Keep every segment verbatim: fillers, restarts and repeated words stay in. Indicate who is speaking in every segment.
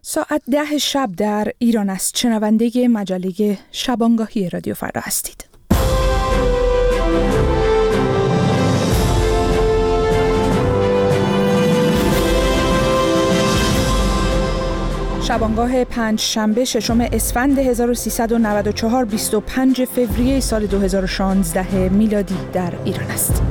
Speaker 1: ساعت ده شب در ایران است. شنونده مجله شبانگاهی رادیو فردا هستید. شبانگاه پنج شنبه ششم اسفند هزار و سیصد و نود و چهار بیست و پنج فوریه سال دو هزار و شانزده میلادی در ایران است.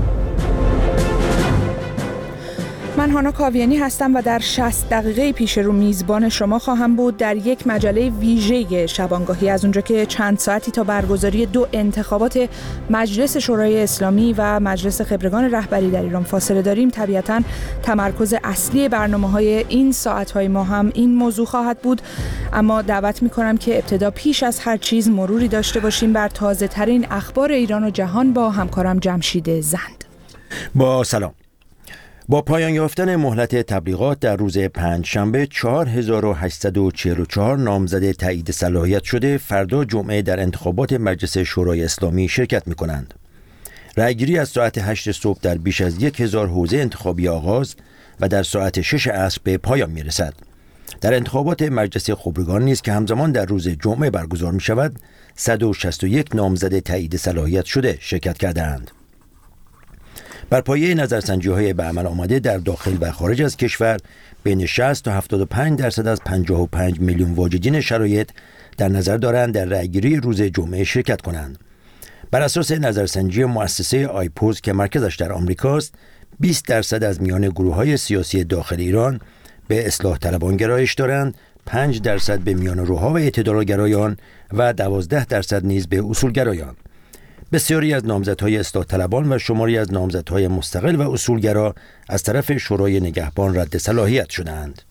Speaker 1: من هانا کاویانی هستم و در شصت دقیقه پیش رو میزبان شما خواهم بود در یک مجله ویژه شبانگاهی، از اونجا که چند ساعتی تا برگزاری دو انتخابات مجلس شورای اسلامی و مجلس خبرگان رهبری در ایران فاصله داریم. طبیعتاً تمرکز اصلی برنامه‌های این ساعت‌های ما هم این موضوع خواهد بود، اما دعوت می‌کنم که ابتدا پیش از هر چیز مروری داشته باشیم بر تازه‌ترین اخبار ایران و جهان با همکارم جمشید زند.
Speaker 2: با سلام. با پایان یافتن مهلت تبلیغات در روز پنج شنبه چهار هزار و هشتصد و چهل و چهار نامزد تایید صلاحیت شده فردا جمعه در انتخابات مجلس شورای اسلامی شرکت می کنند. رأیگیری از ساعت هشت صبح در بیش از یک هزار حوزه انتخابی آغاز و در ساعت شش عصر به پایان می رسد. در انتخابات مجلس خبرگان نیز که همزمان در روز جمعه برگزار می شود صد و شصت و یک نامزد تایید صلاحیت شده شرکت کردند. بر پایه نظرسنجی‌های به عمل آمده در داخل و خارج از کشور بین شصت تا هفتاد و پنج درصد از پنجاه و پنج میلیون واجدین شرایط در نظر دارند در رأیگیری روز جمعه شرکت کنند. بر اساس نظرسنجی مؤسسه آیپوز که مرکزش در آمریکاست، بیست درصد از میان گروه‌های سیاسی داخل ایران به اصلاح طلبان گرایش دارند، پنج درصد به میان روها و اعتدالگرایان و دوازده درصد نیز به اصولگرایان. بسیاری از نامزدهای اصلاح طلبان و شماری از نامزدهای مستقل و اصولگرا از طرف شورای نگهبان رد صلاحیت شدند.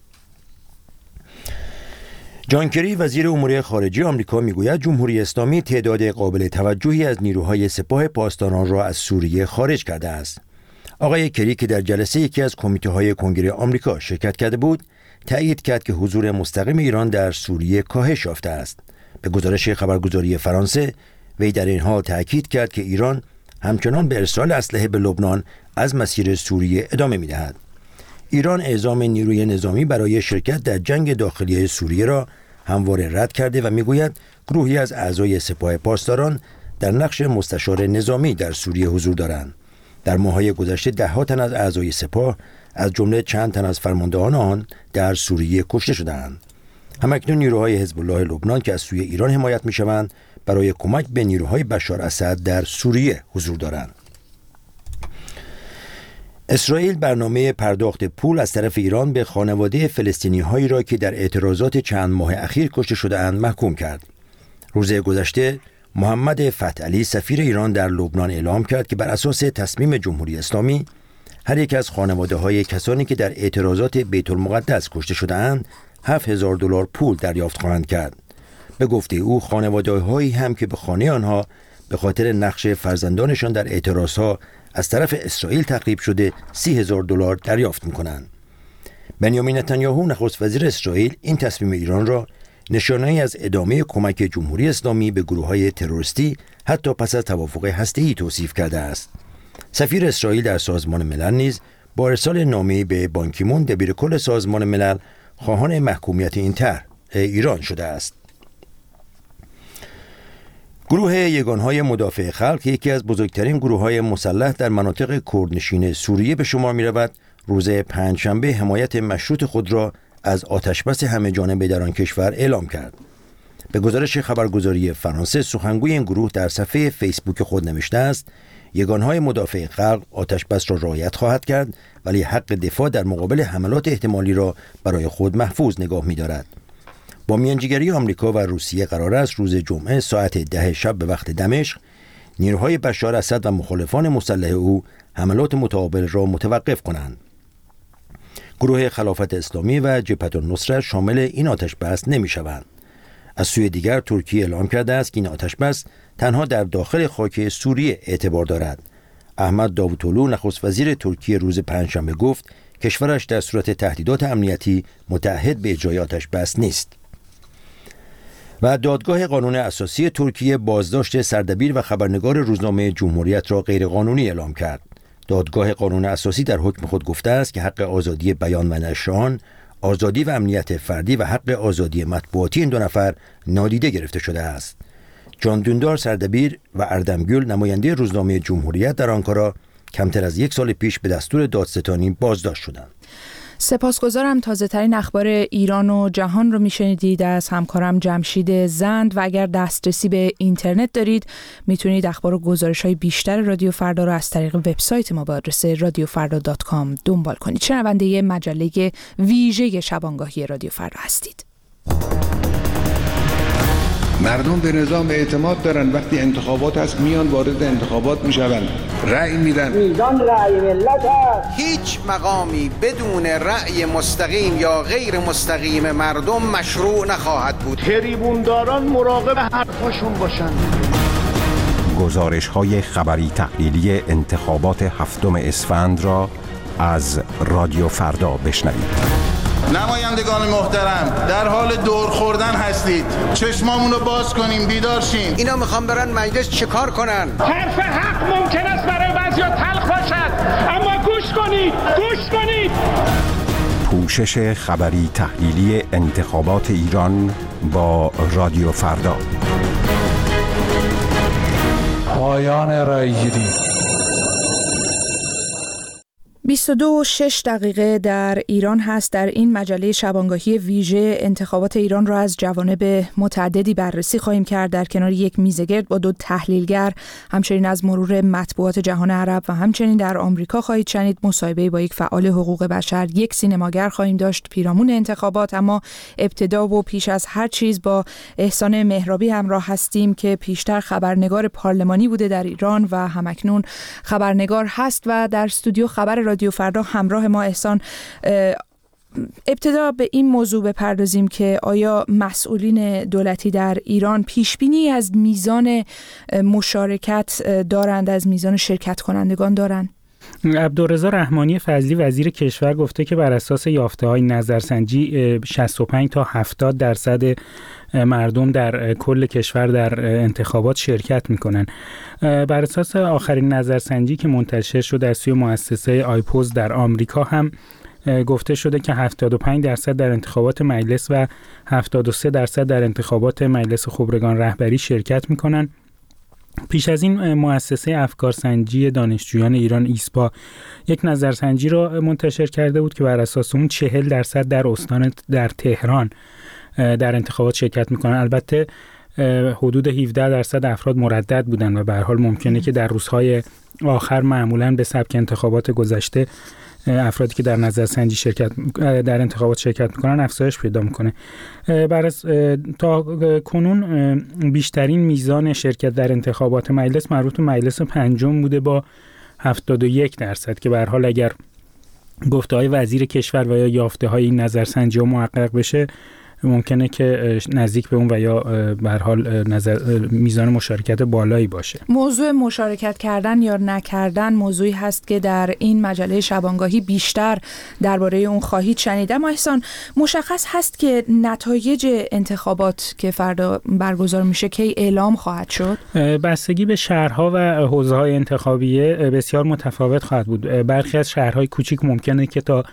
Speaker 2: جان کری وزیر امور خارجه آمریکا میگوید جمهوری اسلامی تعداد قابل توجهی از نیروهای سپاه پاسداران را از سوریه خارج کرده است. آقای کری که در جلسه یکی از کمیته‌های کنگره آمریکا شرکت کرده بود، تأیید کرد که حضور مستقیم ایران در سوریه کاهش یافته است. به گزارش خبرگزاری فرانسه، وی در این حال تأکید کرد که ایران همچنان به ارسال اسلحه به لبنان از مسیر سوریه ادامه می‌دهد. ایران اعزام نیروی نظامی برای شرکت در جنگ داخلی سوریه را همواره رد کرده و میگوید گروهی از اعضای سپاه پاسداران در نقش مستشار نظامی در سوریه حضور دارند. در ماه‌های گذشته ده‌ها تن از اعضای سپاه از جمله چند تن از فرماندهان آن در سوریه کشته شدند. همکنون نیروهای حزب الله لبنان که از سوی ایران حمایت می‌شوند برای کمک به نیروهای بشار اسد در سوریه حضور دارند. اسرائیل برنامه پرداخت پول از طرف ایران به خانواده فلسطینی‌هایی را که در اعتراضات چند ماه اخیر کشته شده‌اند محکوم کرد. روز گذشته محمد فتح علی سفیر ایران در لبنان اعلام کرد که بر اساس تصمیم جمهوری اسلامی هر یک از خانواده‌های کسانی که در اعتراضات بیت المقدس کشته شده‌اند هفت هزار دلار پول دریافت خواهند کرد. به گفته او خانواده‌هایی هم که به خانه آنها به خاطر نقش فرزندانشان در اعتراضها از طرف اسرائیل تخریب شده سی هزار دلار دریافت می‌کنند. بنیامین نتانیاهو نخست وزیر اسرائیل این تصمیم ایران را نشانه‌ای از ادامه کمک جمهوری اسلامی به گروه‌های تروریستی حتی پس از توافق هسته‌ای توصیف کرده است. سفیر اسرائیل در سازمان ملل نیز با ارسال نامه‌ای به بان کی مون دبیرکل سازمان ملل خواهان محکومیت این طرح ایران شده است. گروه یگانهای مدافع خلق یکی از بزرگترین گروه‌های مسلح در مناطق کردنشین سوریه به شمار می‌رود، روز پنجشنبه حمایت مشروط خود را از آتشبس همه‌جانبه در آن کشور اعلام کرد. به گزارش خبرگزاری فرانسه، سخنگوی این گروه در صفحه فیسبوک خود نوشته است: یگانهای مدافع خلق آتشبس را رعایت خواهد کرد، ولی حق دفاع در مقابل حملات احتمالی را برای خود محفوظ نگاه می‌دارد. با میانجیگری آمریکا و روسیه قرار است روز جمعه ساعت ده شب به وقت دمشق نیروهای بشار اسد و مخالفان مسلح او حملات متقابل را متوقف کنند. گروه خلافت اسلامی و جبهة النصرة شامل این آتشبس نمی‌شوند. از سوی دیگر ترکیه اعلام کرده است که این آتشبس تنها در داخل خاک سوریه اعتبار دارد. احمد داوطلو نخست وزیر ترکیه روز پنجشنبه گفت کشورش در صورت تهدیدات امنیتی متعهد به اجرای آتشبس نیست. و دادگاه قانون اساسی ترکیه بازداشت سردبیر و خبرنگار روزنامه جمهوریت را غیرقانونی اعلام کرد. دادگاه قانون اساسی در حکم خود گفته است که حق آزادی بیان و نشر آن آزادی و امنیت فردی و حق آزادی مطبوعاتی این دو نفر نادیده گرفته شده است. جان دوندار سردبیر و اردمگül نماینده روزنامه جمهوریت در آنکارا کمتر از یک سال پیش به دستور دادستانی بازداشت شدند.
Speaker 1: سپاسگزارم. تازه ترین اخبار ایران و جهان رو میشنیدید از همکارم جمشید زند و اگر دسترسی به اینترنت دارید میتونید اخبار و گزارش های بیشتر رادیو فردا رو از طریق وبسایت ما با آدرس رادیو فردا دات کام دنبال کنید. شنونده مجله ویژه شبانگاهی رادیو فردا هستید.
Speaker 3: مردم به نظام اعتماد دارن، وقتی انتخابات هست میان وارد انتخابات میشون، رأی میدن.
Speaker 4: میزان رأی ملت هست.
Speaker 5: هیچ مقامی بدون رأی مستقیم یا غیر مستقیم مردم مشروع نخواهد بود.
Speaker 4: تریبونداران مراقب حرفاشون باشن.
Speaker 6: گزارش‌های خبری تحلیلی انتخابات هفتم اسفند را از رادیو فردا بشنوید.
Speaker 7: نمایندگان محترم، در حال دور خوردن هستید. چشمامون رو باز کنیم، بیدار شیم.
Speaker 5: اینا میخوان برن مجلس چیکار کنن؟
Speaker 4: حرف حق ممکن است برای بعضیا تلخ باشد، اما گوش کنید، گوش کنید.
Speaker 6: پوشش خبری تحلیلی انتخابات ایران با رادیو فردا.
Speaker 8: پایان رأی‌گیری.
Speaker 1: بیست و دو و شش دقیقه در ایران هست. در این مجله شبانگاهی ویژه انتخابات ایران را از جوانب متعددی بررسی خواهیم کرد در کنار یک میزگرد با دو تحلیلگر، همچنین از مرور مطبوعات جهان عرب و همچنین در آمریکا خواهید شنید مصاحبه با یک فعال حقوق بشر. یک سینماگر خواهیم داشت پیرامون انتخابات. اما ابتدا و پیش از هر چیز با احسان مهرابی همراه هستیم که پیشتر خبرنگار پارلمانی بوده در ایران و همکنون خبرنگار هست و در استودیو خبر رادیو فردا همراه ما. احسان، ابتدا به این موضوع بپردازیم که آیا مسئولین دولتی در ایران پیشبینی از میزان مشارکت دارند، از میزان شرکت کنندگان دارند؟
Speaker 9: عبدالرضا رحمانی فضلی وزیر کشور گفته که بر اساس یافته‌های نظرسنجی شصت و پنج تا هفتاد درصد مردم در کل کشور در انتخابات شرکت میکنن. بر اساس آخرین نظرسنجی که منتشر شده از سوی مؤسسه آیپوز در آمریکا هم گفته شده که هفتاد و پنج درصد در انتخابات مجلس و هفتاد و سه درصد در انتخابات مجلس خبرگان رهبری شرکت میکنن. پیش از این مؤسسه افکارسنجی دانشجویان ایران ایسپا یک نظرسنجی را منتشر کرده بود که بر اساس اون چهل درصد در استان در تهران در انتخابات شرکت میکنن. البته حدود هفده درصد افراد مردد بودن و به هر حال ممکنه که در روزهای آخر معمولاً به سبک انتخابات گذشته افرادی که در نظرسنجی شرکت در انتخابات شرکت میکنن افزایش پیدا میکنه. بر از تا کنون بیشترین میزان شرکت در انتخابات مجلس مربوط به مجلس پنجم بوده با هفتاد و یک درصد که به هر حال اگر گفته‌های وزیر کشور و یا یافته‌های این نظرسنجی محقق بشه ممکنه که نزدیک به اون و یا به هر حال نظر میزان مشارکت بالایی باشه.
Speaker 1: موضوع مشارکت کردن یا نکردن موضوعی هست که در این مجله شبانگاهی بیشتر درباره اون خواهید شنید. اما احسان، مشخص هست که نتایج انتخابات که فردا برگزار میشه کی اعلام خواهد شد؟
Speaker 9: بستگی به شهرها و حوزه‌های انتخابیه بسیار متفاوت خواهد بود. برخی از شهرهای کوچیک ممکنه که تا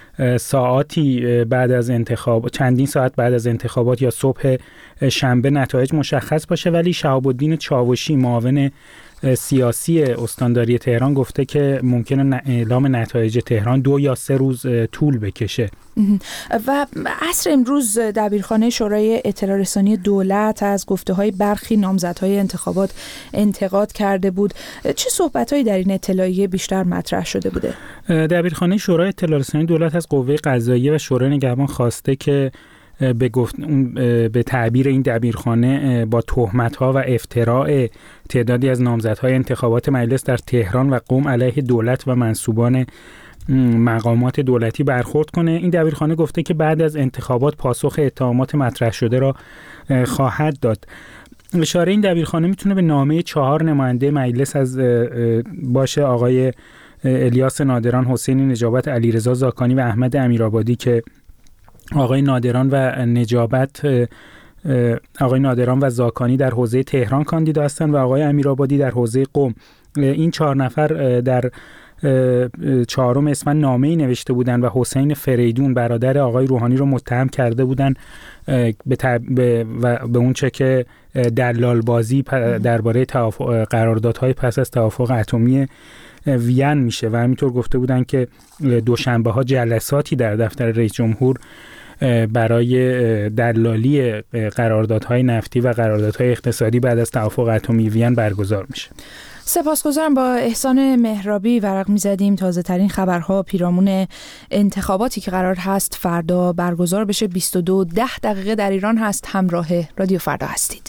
Speaker 9: ساعاتی بعد از انتخاب چندین ساعت بعد از انتخابات یا صبح شنبه نتایج مشخص باشه، ولی شهاب الدین چاوشی معاون سیاسی استانداری تهران گفته که ممکنه اعلام نتایج تهران دو یا سه روز طول بکشه.
Speaker 1: و عصر امروز دبیرخانه شورای اطلاع رسانی دولت از گفته‌های برخی نامزدهای انتخابات انتقاد کرده بود. چه صحبت‌هایی در این اطلاعیه بیشتر مطرح شده بوده؟
Speaker 9: دبیرخانه شورای اطلاع رسانی دولت از قوه قضاییه و شورای نگهبان خواسته که به گفت به تعبیر این دبیرخانه با تهمت‌ها و افتراء تعدادی از نامزدهای انتخابات مجلس در تهران و قم علیه دولت و منصوبان مقامات دولتی برخورد کنه. این دبیرخانه گفته که بعد از انتخابات پاسخ اتهامات مطرح شده را خواهد داد. اشاره این دبیرخانه میتونه به نامه چهار نماینده مجلس از باشه آقای الیاس نادران، حسین نجابت، علیرضا زاکانی و احمد امیرآبادی که آقای نادران و نجابت آقای نادران و زاکانی در حوزه تهران کاندیدا هستند و آقای امیرآبادی در حوزه قم. این چهار نفر در چهارم اسفند نامه‌ای نوشته بودند و حسین فریدون برادر آقای روحانی رو متهم کرده بودند به تب... به و به اون چه که دلال بازی درباره توافق قراردادهای پس از توافق اتمی وین میشه و همینطور گفته بودن که دوشنبه ها جلساتی در دفتر رئیس جمهور برای دلالی قراردادهای نفتی و قراردادهای اقتصادی بعد از توافق اتمی وین برگزار میشه.
Speaker 1: سپاسگزارم. با احسان مهرابی ورق می‌زدیم تازه ترین خبرها پیرامون انتخاباتی که قرار هست فردا برگزار بشه. بیست و دو ده دقیقه در ایران هست. همراه رادیو فردا هستید.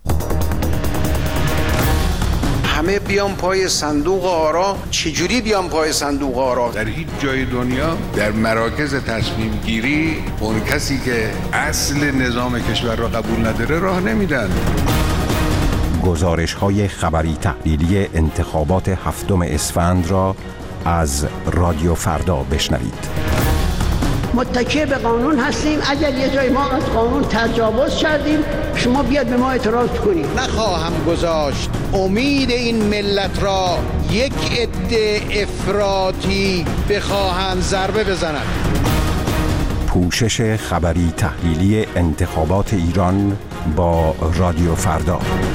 Speaker 5: همه بیان پای صندوق آرا. چجوری بیان پای صندوق آرا؟
Speaker 3: در هیچ جای دنیا در مراکز تصمیم گیری اون کسی که اصل نظام کشور را قبول نداره راه نمیدن.
Speaker 6: گزارش های خبری تحلیلی انتخابات هفتم اسفند را از رادیو فردا بشنوید.
Speaker 10: متکی به قانون هستیم. اگر یه جای ما از قانون تجاوز کردیم شما بیاد به ما اعتراض کنید.
Speaker 5: نخواهم گذاشت امید این ملت را یک عده افراطی بخواهند ضربه بزنند.
Speaker 6: پوشش خبری تحلیلی انتخابات ایران با رادیو فردا.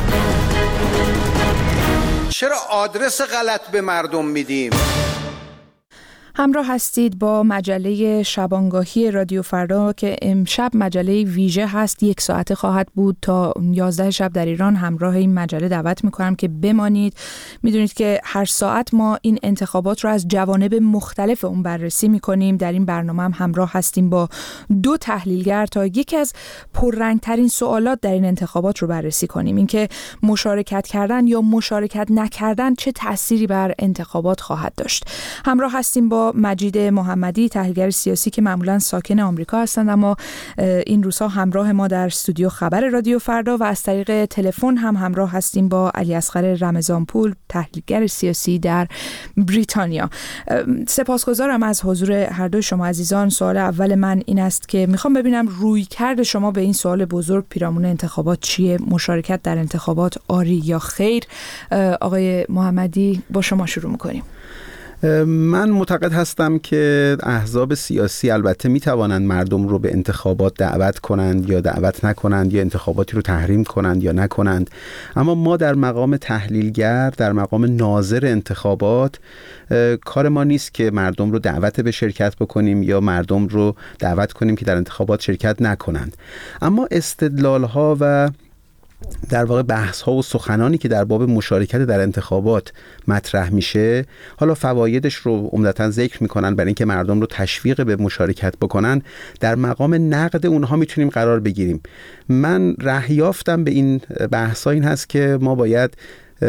Speaker 5: چرا آدرس غلط به مردم میدیم؟
Speaker 1: همراه هستید با مجله شبانگاهی رادیو فردا که امشب مجله ویژه هست. یک ساعته خواهد بود تا یازده شب در ایران. همراه این مجله دعوت میکنم که بمانید. میدونید که هر ساعت ما این انتخابات رو از جوانب مختلف اون بررسی میکنیم. در این برنامه هم همراه هستیم با دو تحلیلگر تا یکی از پررنگترین سوالات در این انتخابات رو بررسی کنیم. اینکه مشارکت کردن یا مشارکت نکردن چه تأثیری بر انتخابات خواهد داشت. همراه هستیم با مجید محمدی، تحلیلگر سیاسی که معمولا ساکن آمریکا هستند اما این روزها همراه ما در استودیو خبر رادیو فردا، و از طریق تلفن هم همراه هستیم با علی اصغر رمضانپور، تحلیلگر سیاسی در بریتانیا. سپاسگزارم از حضور هر دو شما عزیزان. سوال اول من این است که میخوام ببینم رویکرد شما به این سوال بزرگ پیرامون انتخابات چیه؟ مشارکت در انتخابات آری یا خیر؟ آقای محمدی با شما شروع میکنیم.
Speaker 11: من معتقد هستم که احزاب سیاسی البته می توانند مردم رو به انتخابات دعوت کنند یا دعوت نکنند، یا انتخاباتی رو تحریم کنند یا نکنند، اما ما در مقام تحلیلگر، در مقام ناظر انتخابات، کار ما نیست که مردم رو دعوت به شرکت بکنیم یا مردم رو دعوت کنیم که در انتخابات شرکت نکنند. اما استدلال ها و در واقع بحث ها و سخنانی که در باب مشارکت در انتخابات مطرح میشه، حالا فوایدش رو عمدتاً ذکر میکنن برای اینکه مردم رو تشویق به مشارکت بکنن، در مقام نقد اونها میتونیم قرار بگیریم. من رأی یافتم به این بحث ها این هست که ما باید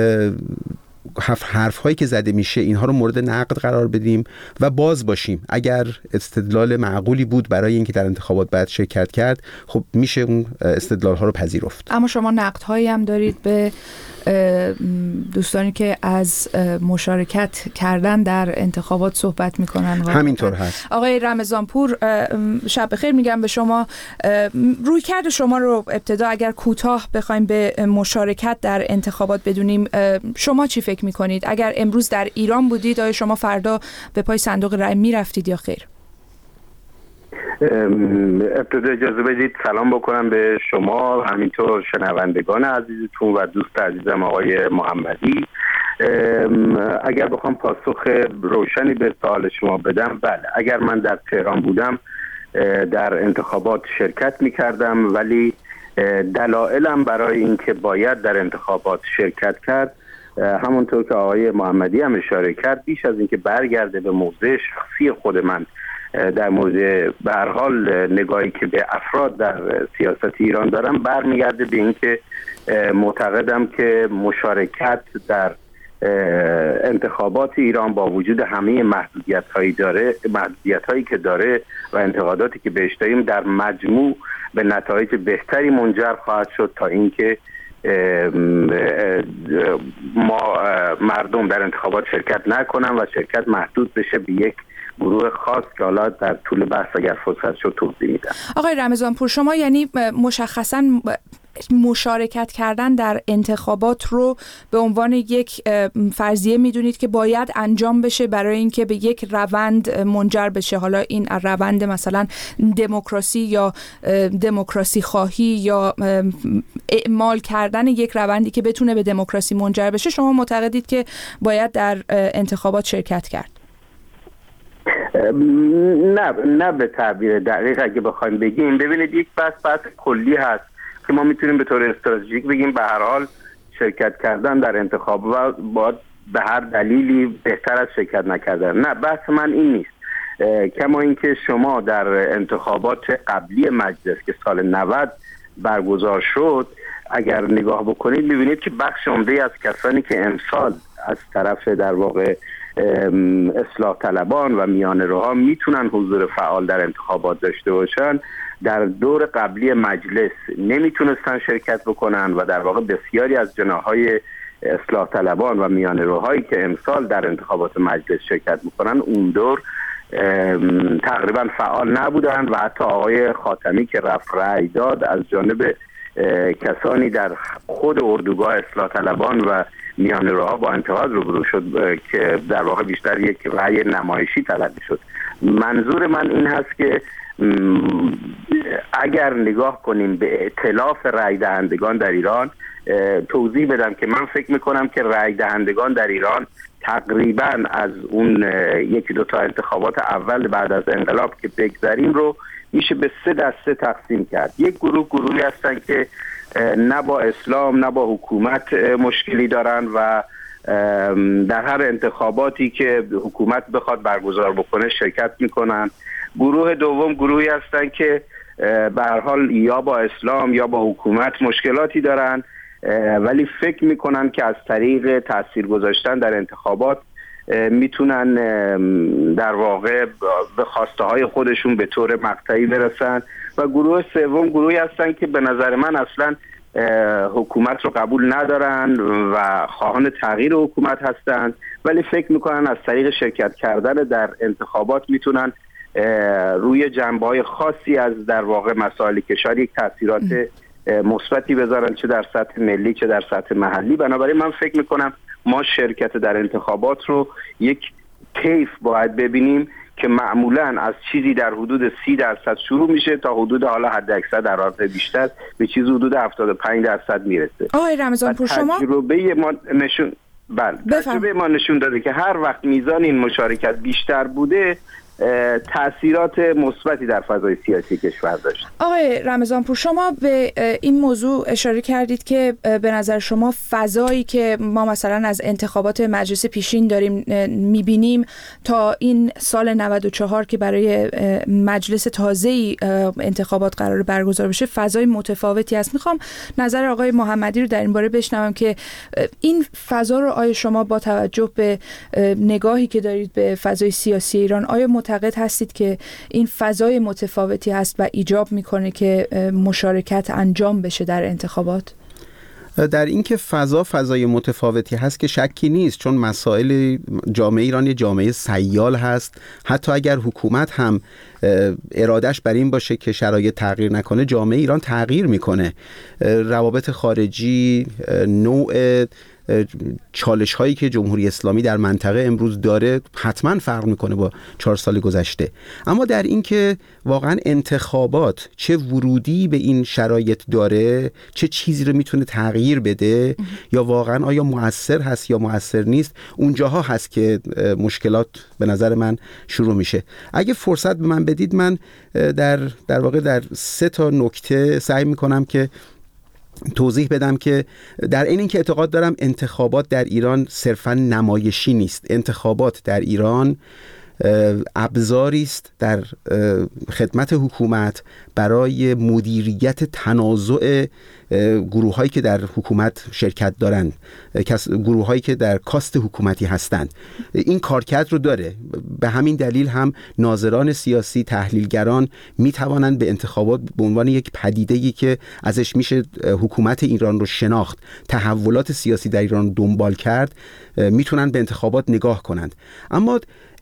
Speaker 11: حرف هایی که زده میشه اینها رو مورد نقد قرار بدیم و باز باشیم. اگر استدلال معقولی بود برای اینکه در انتخابات باید شرکت کرد، خب میشه اون استدلال ها رو پذیرفت.
Speaker 1: اما شما نقد هایی هم دارید به دوستانی که از مشارکت کردن در انتخابات صحبت میکنن.
Speaker 11: همینطور هست.
Speaker 1: آقای رمضانپور، شب بخیر میگم به شما. رویکرد شما رو ابتدا اگر کوتاه بخوایم به مشارکت در انتخابات بدونیم، شما چی فکر میکنید؟ اگر امروز در ایران بودید آیا شما فردا به پای صندوق رای میرفتید یا خیر؟
Speaker 12: ابتدا اجازه بدید سلام بکنم به شما، همینطور شنوندگان عزیزتون و دوست عزیزم آقای محمدی. اگر بخوام پاسخ روشنی به سوال شما بدم، بله، اگر من در تهران بودم در انتخابات شرکت میکردم، ولی دلایلم برای اینکه باید در انتخابات شرکت کرد، همونطور که آقای محمدی هم اشاره کرد، بیش از اینکه برگرده به موضع شخصی خود من در مورد به هر حال نگاهی که به افراد در سیاست ایران دارم، برمیگرده به اینکه معتقدم که مشارکت در انتخابات ایران با وجود همه محدودیت‌هایی داره محدودیت‌هایی که داره و انتقاداتی که بهش داریم، در مجموع به نتایج بهتری منجر خواهد شد تا اینکه ما مردم در انتخابات شرکت نکنن و شرکت محدود بشه به یک گروه خاص که حالا در طول بحث اگر فرصت شد توضیح میدم.
Speaker 1: آقای رمضانپور، شما یعنی مشخصاً مشارکت کردن در انتخابات رو به عنوان یک فرضیه میدونید که باید انجام بشه برای اینکه به یک روند منجر بشه، حالا این روند مثلا دموکراسی یا دموکراسی خواهی یا اعمال کردن یک روندی که بتونه به دموکراسی منجر بشه، شما معتقدید که باید در انتخابات شرکت کرد؟
Speaker 12: نه نه به تعبیر دقیق اگه بخوایم بگیم، ببینید یک بحث بحث کلی هست که ما میتونیم به طور استراتژیک بگیم به هر حال شرکت کردن در انتخاب و باید به هر دلیلی بهتر از شرکت نکردن. نه، بحث من این نیست. کما اینکه شما در انتخابات قبلی مجلس که سال نود برگزار شد اگر نگاه بکنید میبینید که بخش عمده از کسانی که امسال از طرف در واقع اصلاح طلبان و میانه روها میتونن حضور فعال در انتخابات داشته باشن، در دور قبلی مجلس نمیتونستن شرکت بکنن و در واقع بسیاری از جناحهای اصلاح طلبان و میانه روهایی که امسال در انتخابات مجلس شرکت میکنن اون دور تقریبا فعال نبودن و حتی آقای خاتمی که رفت رأی داد از جانب کسانی در خود اردوگاه اصلاح طلبان و میانه روها با انتقاد روبرو شد که در واقع بیشتر یک رأی نمایشی تلقی شد. منظور من این هست که اگر نگاه کنیم به ائتلاف رأی دهندگان در ایران، توضیح بدم که من فکر میکنم که رأی دهندگان در ایران تقریبا از اون یکی دو تا انتخابات اول بعد از انقلاب که بگذاریم رو میشه به سه دسته تقسیم کرد. یک گروه گروهی هستن که نه با اسلام نه با حکومت مشکلی دارن و در هر انتخاباتی که حکومت بخواد برگزار بکنه شرکت میکنن. گروه دوم گروهی هستن که به هر حال یا با اسلام یا با حکومت مشکلاتی دارن ولی فکر میکنن که از طریق تاثیر گذاشتن در انتخابات میتونن در واقع به خواسته های خودشون به طور مقطعی برسن. و گروه سوم گروهی هستن که به نظر من اصلا حکومت رو قبول ندارن و خواهان تغییر حکومت هستن ولی فکر میکنن از طریق شرکت کردن در انتخابات میتونن روی جنبه‌های خاصی از در واقع مسائل کشور یک تاثیرات مثبتی بذارن، چه در سطح ملی چه در سطح محلی. بنابراین من فکر میکنم ما شرکت در انتخابات رو یک طیف باید ببینیم که معمولاً از چیزی در حدود سی درصد شروع میشه تا حدود حالا حد اکثر در حد بیشتر به چیز حدود هفتاد و پنج درصد میرسه.
Speaker 1: آقای رمضان پور شما
Speaker 12: تجربه ما نشون بله تجربه ما نشون داده که هر وقت میزان این مشارکت بیشتر بوده تأثیرات مثبتی در فضای سیاسی کشور داشت.
Speaker 1: آقای رمضان پور شما به این موضوع اشاره کردید که به نظر شما فضایی که ما مثلا از انتخابات مجلس پیشین داریم میبینیم تا این سال نود و چهار که برای مجلس تازه‌ای انتخابات قرار برگزار بشه فضای متفاوتی است. میخوام نظر آقای محمدی رو در این باره بشنوم که این فضا رو آیا شما با توجه به نگاهی که دارید به فضای سیاسی ایران آیا معتقد هستید که این فضای متفاوتی هست و ایجاب میکنه که مشارکت انجام بشه در انتخابات؟
Speaker 11: در اینکه فضا فضای متفاوتی هست که شکی نیست، چون مسائل جامعه ایران یه جامعه سیال هست. حتی اگر حکومت هم ارادش بر این باشه که شرایط تغییر نکنه، جامعه ایران تغییر میکنه. روابط خارجی، نوع چالش هایی که جمهوری اسلامی در منطقه امروز داره حتما فرق میکنه با چهار سال گذشته. اما در این که واقعا انتخابات چه ورودی به این شرایط داره، چه چیزی رو میتونه تغییر بده یا واقعا آیا مؤثر هست یا مؤثر نیست، اونجاها هست که مشکلات به نظر من شروع میشه. اگه فرصت به من بدید من در در واقع در سه تا نکته سعی میکنم که توضیح بدم که در این اینکه اعتقاد دارم انتخابات در ایران صرفاً نمایشی نیست. انتخابات در ایران ابزاری است در خدمت حکومت برای مدیریت تنازع گروه‌هایی که در حکومت شرکت دارند، گروه‌هایی که در کاست حکومتی هستند. این کارکرد رو داره. به همین دلیل هم ناظران سیاسی، تحلیلگران میتوانند به انتخابات به عنوان یک پدیده‌ای که ازش میشه حکومت ایران رو شناخت، تحولات سیاسی در ایران دنبال کرد، میتونن به انتخابات نگاه کنند. اما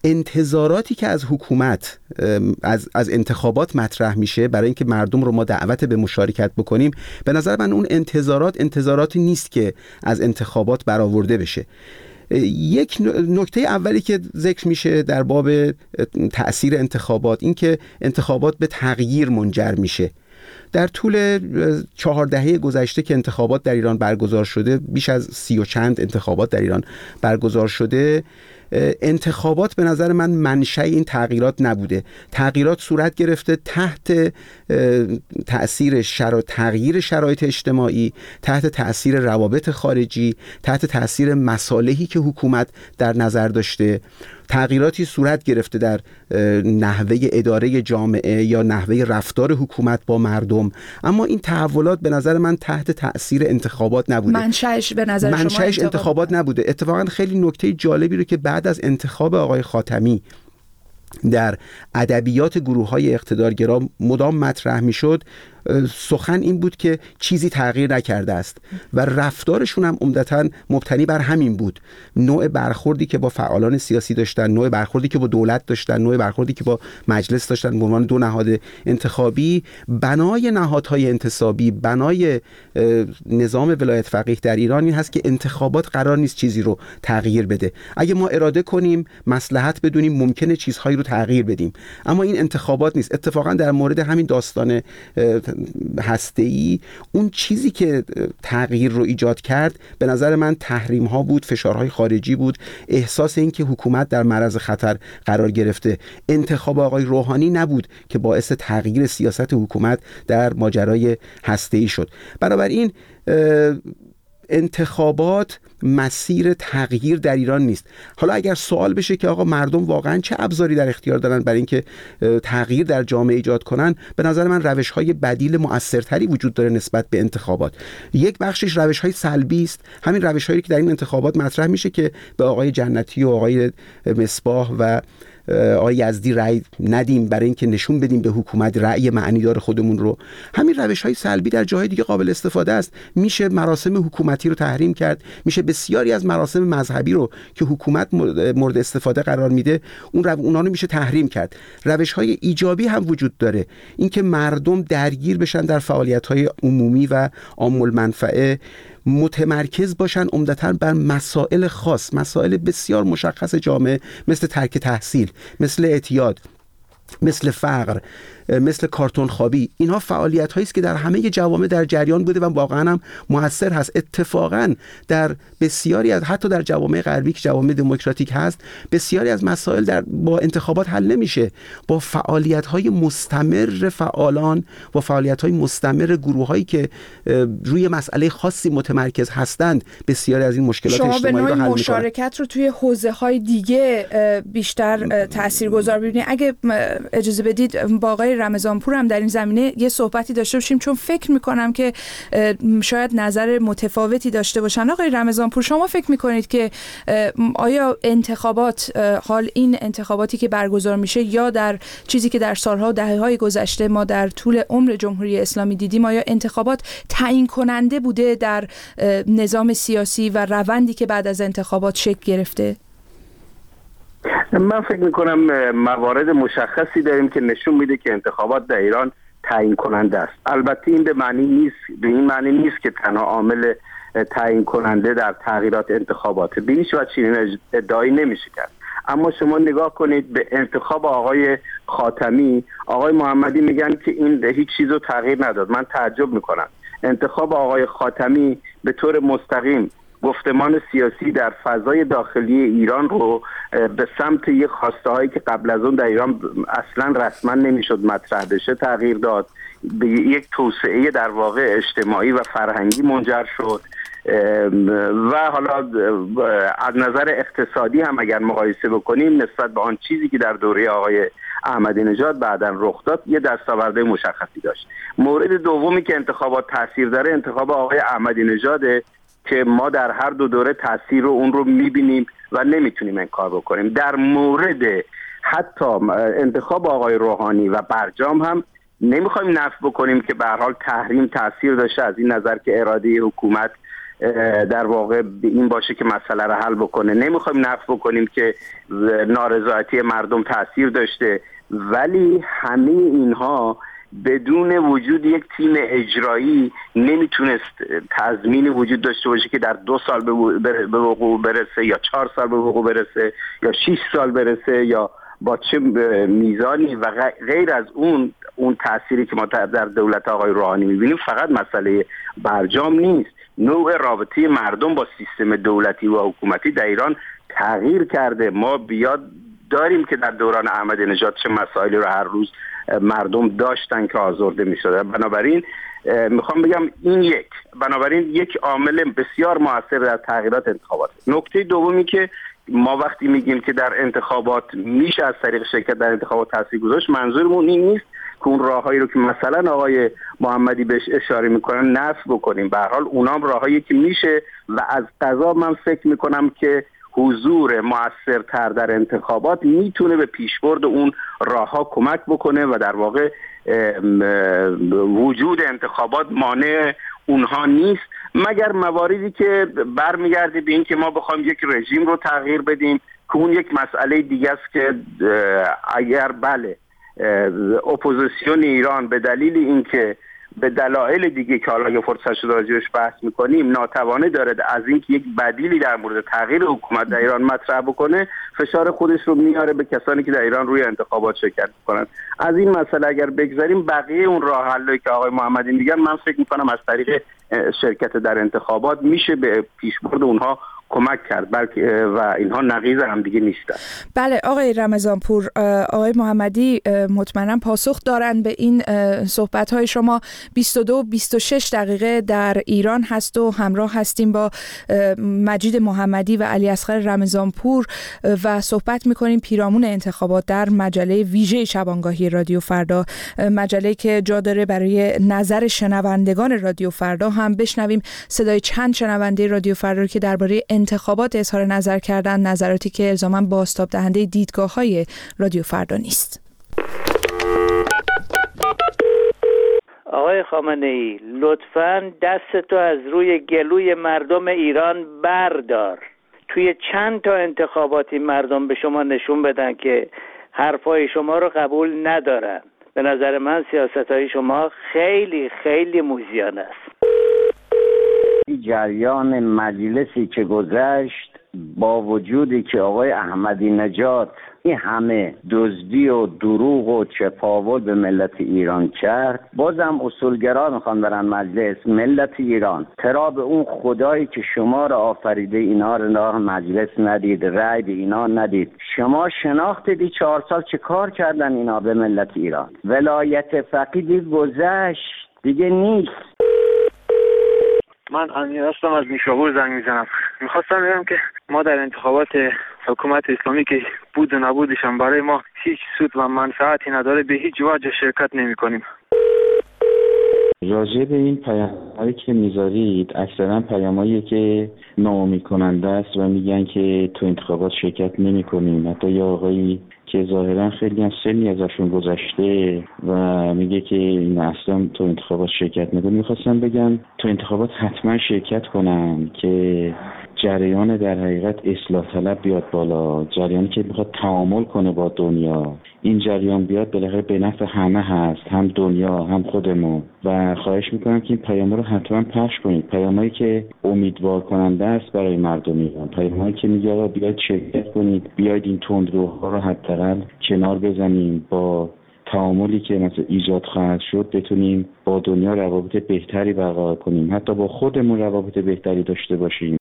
Speaker 11: انتظاراتی که از حکومت از از انتخابات مطرح میشه برای اینکه مردم رو ما دعوت به مشارکت بکنیم، به نظر من اون انتظارات انتظاراتی نیست که از انتخابات برآورده بشه. یک نکته اولی که ذکر میشه در باب تأثیر انتخابات، این که انتخابات به تغییر منجر میشه. در طول چهار دهه گذشته که انتخابات در ایران برگزار شده، بیش از سی و چند انتخابات در ایران برگزار شده، انتخابات به نظر من منشأ این تغییرات نبوده. تغییرات صورت گرفته تحت تأثیر شرا... تغییر شرایط اجتماعی، تحت تأثیر روابط خارجی، تحت تأثیر مصالحی که حکومت در نظر داشته. تغییراتی صورت گرفته در نحوه اداره جامعه یا نحوه رفتار حکومت با مردم، اما این تحولات به نظر من تحت تأثیر انتخابات نبوده.
Speaker 1: منشأش به نظر شما
Speaker 11: منشأش انتخابات نبوده. اتفاقا خیلی نکته جالبی رو که بعد از انتخاب آقای خاتمی در ادبیات گروه‌های اقتدارگرا مدام مطرح می‌شد، سخن این بود که چیزی تغییر نکرده است و رفتارشون هم عمدتاً مبتنی بر همین بود. نوع برخوردی که با فعالان سیاسی داشتن، نوع برخوردی که با دولت داشتن، نوع برخوردی که با مجلس داشتن به عنوان دو نهاد انتخابی، بنای نهادهای انتصابی، بنای نظام ولایت فقیه در ایران این هست که انتخابات قرار نیست چیزی رو تغییر بده. اگه ما اراده کنیم، مصلحت بدونیم، ممکنه چیزهایی رو تغییر بدیم، اما این انتخابات نیست. اتفاقا در مورد همین داستان هسته‌ای، اون چیزی که تغییر رو ایجاد کرد به نظر من تحریم ها بود، فشارهای خارجی بود، احساس این که حکومت در معرض خطر قرار گرفته. انتخاب آقای روحانی نبود که باعث تغییر سیاست حکومت در ماجرای هسته‌ای شد. بنابراین انتخابات مسیر تغییر در ایران نیست. حالا اگر سوال بشه که آقا مردم واقعا چه ابزاری در اختیار دارن برای اینکه تغییر در جامعه ایجاد کنن، به نظر من روش‌های بدیل مؤثرتری وجود داره نسبت به انتخابات. یک بخشش روش‌های سلبی است، همین روش‌هایی که در این انتخابات مطرح میشه که به آقای جنتی و آقای مصباح و آقای یزدی رأی ندیم برای اینکه نشون بدیم به حکومت رأی معنیدار خودمون رو. همین روش‌های سلبی در جاهای دیگه قابل استفاده است. میشه مراسم حکومتی رو تحریم کرد، میشه بسیاری از مراسم مذهبی رو که حکومت مورد استفاده قرار میده اون رو اونا رو میشه تحریم کرد. روش‌های ایجابی هم وجود داره، اینکه مردم درگیر بشن در فعالیت‌های عمومی و عام المنفعه، متمرکز باشن عمدتاً بر مسائل خاص، مسائل بسیار مشخص جامعه، مثل ترک تحصیل، مثل اعتیاد، مثل فقر، مثل کارتون خوابی. اینها فعالیت هایی است که در همه جوامع در جریان بوده و واقعا هم موثر هست. اتفاقا در بسیاری از حتی در جوامع غربی که جوامع دموکراتیک هست، بسیاری از مسائل در با انتخابات حل نمیشه، با فعالیت های مستمر فعالان، با فعالیت های مستمر گروه هایی که روی مسئله خاصی متمرکز هستند، بسیاری از این مشکلات اجتماعی رو حل میکنن.
Speaker 1: شما به نوعی مشارکت رو توی حوزه های دیگه بیشتر تاثیرگذار ببینید. اگه اجازه بدید با آقای رمضانپور هم در این زمینه یه صحبتی داشته باشیم، چون فکر میکنم که شاید نظر متفاوتی داشته باشن. آقای رمضانپور، شما فکر میکنید که آیا انتخابات، حال این انتخاباتی که برگزار میشه یا در چیزی که در سالها و دهه‌های گذشته ما در طول عمر جمهوری اسلامی دیدیم، آیا انتخابات تعیین کننده بوده در نظام سیاسی و روندی که بعد از انتخابات شکل گرفته؟
Speaker 12: من فکر میکنم موارد مشخصی داریم که نشون میده که انتخابات در ایران تعیین کننده است. البته این به معنی نیست به این معنی نیست که تنها عامل تعیین کننده در تغییرات انتخابات. به هیچ وجه چنین ادعایی نمیشه کرد. اما شما نگاه کنید به انتخاب آقای خاتمی، آقای محمدی میگن که این هیچ چیزو تغییر نداد. من تعجب میکنم. انتخاب آقای خاتمی به طور مستقیم گفتمان سیاسی در فضای داخلی ایران رو به سمت یک خواسته هایی که قبل از اون در ایران اصلا رسما نمیشد مطرح بشه تغییر داد، به یک توسعه در واقع اجتماعی و فرهنگی منجر شد و حالا از نظر اقتصادی هم اگر مقایسه بکنیم نسبت به آن چیزی که در دوره آقای احمدی نژاد بعداً رخ داد یه دستاورد مشخصی داشت. مورد دومی که انتخابات تاثیر داره انتخاب آقای احمدی نژاده که ما در هر دو دوره تاثیر رو اون رو میبینیم و نمیتونیم انکار بکنیم. در مورد حتی انتخاب آقای روحانی و برجام هم نمیخوایم نفی بکنیم که به هر حال تحریم تاثیر داشته، از این نظر که اراده حکومت در واقع به این باشه که مسئله رو حل بکنه. نمیخوایم نفی بکنیم که نارضایتی مردم تاثیر داشته، ولی همه اینها بدون وجود یک تیم اجرایی نمیتونست تضمین وجود داشته باشه که در دو سال به وقوع برسه یا چهار سال به وقوع برسه یا شش سال برسه یا با چه میزانی و غیر از اون اون تأثیری که ما در دولت آقای روحانی میبینیم فقط مسئله برجام نیست. نوع رابطه مردم با سیستم دولتی و حکومتی در ایران تغییر کرده. ما بیاد داریم که در دوران احمدی نژاد چه مسائلی رو هر روز مردم داشتن که آزرده می‌شدن. بنابراین میخوام بگم این یک بنابراین یک عامل بسیار موثر در تغییرات انتخابات. نکته دومی که ما وقتی میگیم که در انتخابات میشه از طریق شرکت در انتخابات تاثیر گذاشت، منظورمون این نیست که اون راههایی رو که مثلا آقای محمدی بهش اشاره میکنن نصب بکنیم. به هر حال اونام راههایی که میشه و از قضا من فکر میکنم که حضور مؤثرتر در انتخابات میتونه به پیشبرد اون راهها کمک بکنه و در واقع وجود انتخابات مانع اونها نیست، مگر مواردی که برمیگرده به این که ما بخوایم یک رژیم رو تغییر بدیم که اون یک مسئله دیگه است که اگر بله اپوزیسیون ایران به دلیل اینکه به دلایل دیگه که حالا یه فرصت شده راجعش بحث میکنیم ناتوانه داره از اینکه یک بدیلی در مورد تغییر حکومت در ایران مطرح بکنه، فشار خودش رو میاره به کسانی که در ایران روی انتخابات شرکت میکنن. از این مسئله اگر بگذاریم بقیه اون راه حلی که آقای محمدی میگن من فکر میکنم از طریق شرکت در انتخابات میشه به پیشبرد اونها کمک کرد، بلکه و اینها نقیض هم دیگه نیستن.
Speaker 1: بله آقای رمضانپور، آقای محمدی مطمئناً پاسخ دارن به این صحبت‌های شما. بیست و دو بیست و شش دقیقه در ایران هست و همراه هستیم با مجید محمدی و علی اصغر رمضانپور و صحبت می‌کنیم پیرامون انتخابات در مجله ویژه شبانگاهی رادیو فردا، مجله که جا داره برای نظر شنوندگان رادیو فردا هم بشنویم صدای چند شنونده رادیو فردا که درباره انتخابات اظهار نظر کردن، نظراتی که الزاماً بازتاب دهنده دیدگاه‌های رادیو فردا نیست.
Speaker 13: آقای خامنه‌ای لطفاً دستتو از روی گلوی مردم ایران بردار. توی چند تا انتخاباتی مردم به شما نشون بدن که حرفای شما رو قبول ندارن. به نظر من سیاست‌های شما خیلی خیلی موزیانه است.
Speaker 14: جریان مجلسی که گذشت با وجودی که آقای احمدی نژاد این همه دزدی و دروغ و چپاول به ملت ایران کرد، بازم اصولگرا میخوان برن مجلس. ملت ایران ترا به اون خدایی که شما را آفریده اینا را مجلس ندید، رأی به اینا ندید. شما شناخت دی چهار سال چه کار کردن اینا به ملت ایران؟ ولایت فقیه گذشت دیگه نیست.
Speaker 15: من امیر هستم از نیشابور زنگ میزنم. میخواستم بگم که ما در انتخابات حکومت اسلامی که بود و نبودشم برای ما هیچ سود و منفعتی نداره، به هیچ وجه شرکت نمی کنیم.
Speaker 16: راجع به این پیام‌هایی که میذارید اکثرا پیام‌هایی که ناامید کننده است و میگن که تو انتخابات شرکت نمی کنیم. حتی یه آقایی که ظاهرا خیلی هم سنی ازشون گذشته و میگه که این اصلا تو انتخابات شرکت نکنه. میخواستم بگم تو انتخابات حتما شرکت کنن که جریان در حقیقت اصلاح طلب بیاد بالا، جریانی که میخواد تعامل کنه با دنیا. این جریان بیاد بالاخره به نفع همه هست، هم دنیا هم خودمون. و خواهش میکنم که این پیام‌ها رو حتما پخش کنید، پیامایی که امیدوار کننده است برای مردم ایران، پیامایی که میگه آقا بیاید شرکت کنید، بیاید این تندروها رو حداقل کنار بزنیم، با تعاملی که مثلا ایجاد خواهد شد بتونیم با دنیا روابط بهتری برقرار کنیم، حتی با خودمون روابط بهتری داشته باشیم.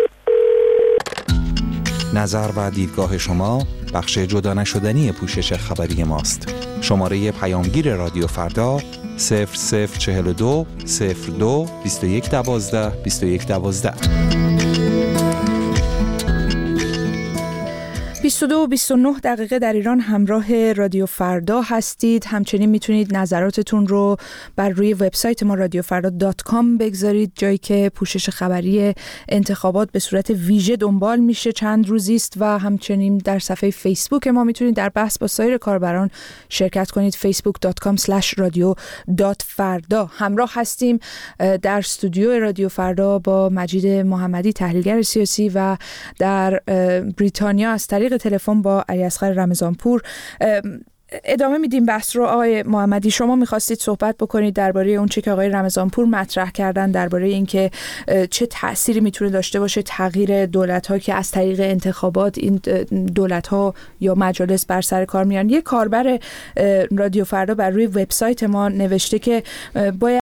Speaker 17: نظر و دیدگاه شما بخش جدا نشدنی پوشش خبری ماست. شماره پیامگیر رادیو فردا صفر صفر چهل و دو صفر دو بیست و یک دوازده بیست و یک دوازده.
Speaker 1: بیست بیست و دو و بیست و نه دقیقه در ایران همراه رادیو فردا هستید. همچنین میتونید نظراتتون رو بر روی وبسایت ما رادیو فردا دات کام بگذارید، جایی که پوشش خبری انتخابات به صورت ویژه دنبال میشه چند روزی است و همچنین در صفحه فیسبوک ما میتونید در بحث با سایر کاربران شرکت کنید. فیسبوک دات کام اسلش رادیو دات فردا. همراه هستیم در استودیو رادیو فردا با مجید محمدی، تحلیلگر سیاسی، و در بریتانیا از طریق تلفن با علیاصغر رمضانپور. ادامه میدیم بحث رو. آقای محمدی، شما میخواستید صحبت بکنید درباره اون چه که آقای رمضانپور مطرح کردن، درباره اینکه چه تأثیری میتونه داشته باشه تغییر دولت‌ها که از طریق انتخابات این دولت‌ها یا مجالس بر سر کار میان. یک کاربر رادیو فردا بر روی وبسایت ما نوشته که باید